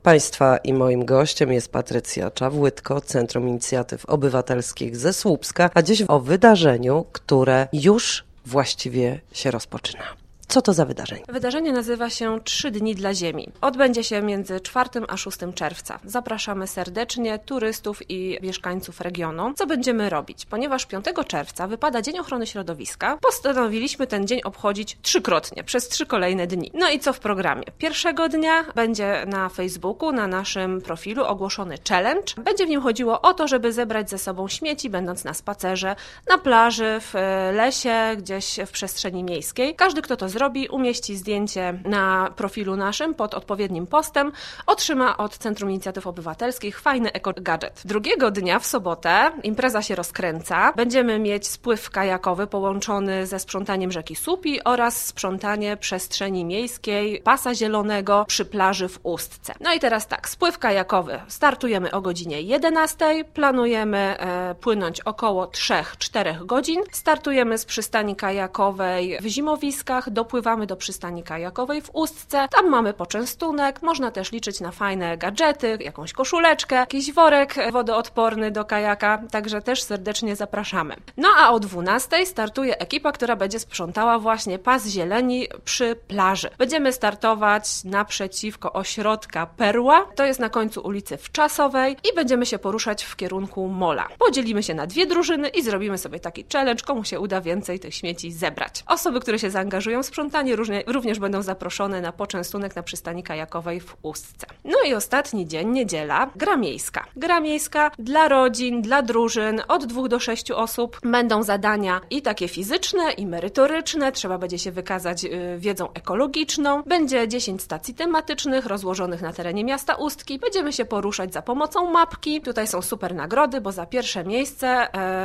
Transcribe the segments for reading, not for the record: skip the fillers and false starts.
Państwa i moim gościem jest Patrycja Czawłytko, Centrum Inicjatyw Obywatelskich ze Słupska, a dziś o wydarzeniu, które już właściwie się rozpoczyna. Co to za wydarzenie? Wydarzenie nazywa się 3 dni dla Ziemi. Odbędzie się między 4 a 6 czerwca. Zapraszamy serdecznie turystów i mieszkańców regionu. Co będziemy robić? Ponieważ 5 czerwca wypada Dzień Ochrony Środowiska, postanowiliśmy ten dzień obchodzić 3-krotnie, przez 3 kolejne dni. No i co w programie? Pierwszego dnia będzie na Facebooku, na naszym profilu ogłoszony challenge. Będzie w nim chodziło o to, żeby zebrać ze sobą śmieci, będąc na spacerze, na plaży, w lesie, gdzieś w przestrzeni miejskiej. Każdy, kto to zrobi, umieści zdjęcie na profilu naszym pod odpowiednim postem, otrzyma od Centrum Inicjatyw Obywatelskich fajny eko-gadżet. Drugiego dnia, w sobotę, impreza się rozkręca. Będziemy mieć spływ kajakowy połączony ze sprzątaniem rzeki Słupi oraz sprzątanie przestrzeni miejskiej, pasa zielonego przy plaży w Ustce. No i teraz tak, spływ kajakowy. Startujemy o godzinie 11. Planujemy płynąć około 3-4 godzin. Startujemy z przystani kajakowej w Zimowiskach, dopływamy do przystani kajakowej w Ustce, tam mamy poczęstunek, można też liczyć na fajne gadżety, jakąś koszuleczkę, jakiś worek wodoodporny do kajaka, także też serdecznie zapraszamy. No a o 12 startuje ekipa, która będzie sprzątała właśnie pas zieleni przy plaży. Będziemy startować naprzeciwko ośrodka Perła, to jest na końcu ulicy Wczasowej i będziemy się poruszać w kierunku mola. Podzielimy się na 2 drużyny i zrobimy sobie taki challenge, komu się uda więcej tych śmieci zebrać. Osoby, które się zaangażują w sprzątanie również będą zaproszone na poczęstunek na przystani kajakowej w Ustce. No i ostatni dzień, niedziela, gra miejska. Gra miejska dla rodzin, dla drużyn, od 2 do 6 osób. Będą zadania i takie fizyczne, i merytoryczne. Trzeba będzie się wykazać wiedzą ekologiczną. Będzie 10 stacji tematycznych rozłożonych na terenie miasta Ustki. Będziemy się poruszać za pomocą mapki. Tutaj są super nagrody, bo za pierwsze miejsce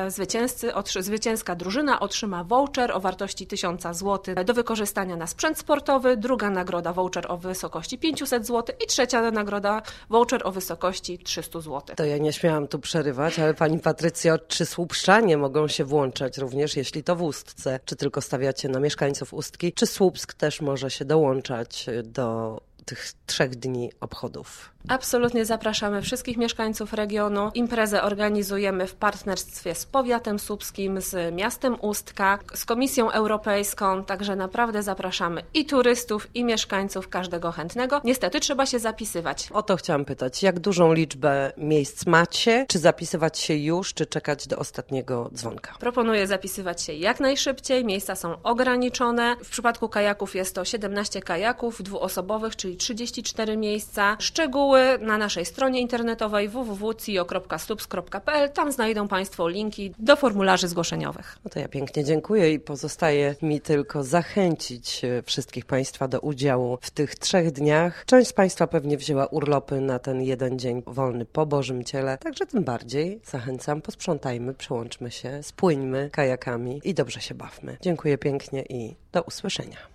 zwycięska drużyna otrzyma voucher o wartości 1000 zł do wykorzystania na sprzęt sportowy, druga nagroda voucher o wysokości 500 zł i trzecia nagroda voucher o wysokości 300 zł. To ja nie śmiałam tu przerywać, ale Pani Patrycjo, czy słupszczanie mogą się włączać również, jeśli to w Ustce? Czy tylko stawiacie na mieszkańców Ustki? Czy Słupsk też może się dołączać do tych 3 dni obchodów? Absolutnie zapraszamy wszystkich mieszkańców regionu. Imprezę organizujemy w partnerstwie z Powiatem Słupskim, z miastem Ustka, z Komisją Europejską, także naprawdę zapraszamy i turystów, i mieszkańców, każdego chętnego. Niestety trzeba się zapisywać. O to chciałam pytać, jak dużą liczbę miejsc macie? Czy zapisywać się już, czy czekać do ostatniego dzwonka? Proponuję zapisywać się jak najszybciej, miejsca są ograniczone. W przypadku kajaków jest to 17 kajaków dwuosobowych, czyli 34 miejsca. Szczegóły na naszej stronie internetowej www.cio.slups.pl. Tam znajdą Państwo linki do formularzy zgłoszeniowych. No to ja pięknie dziękuję i pozostaje mi tylko zachęcić wszystkich Państwa do udziału w tych 3 dniach. Część z Państwa pewnie wzięła urlopy na ten 1 dzień wolny po Bożym Ciele, także tym bardziej zachęcam, posprzątajmy, przełączmy się, spłyńmy kajakami i dobrze się bawmy. Dziękuję pięknie i do usłyszenia.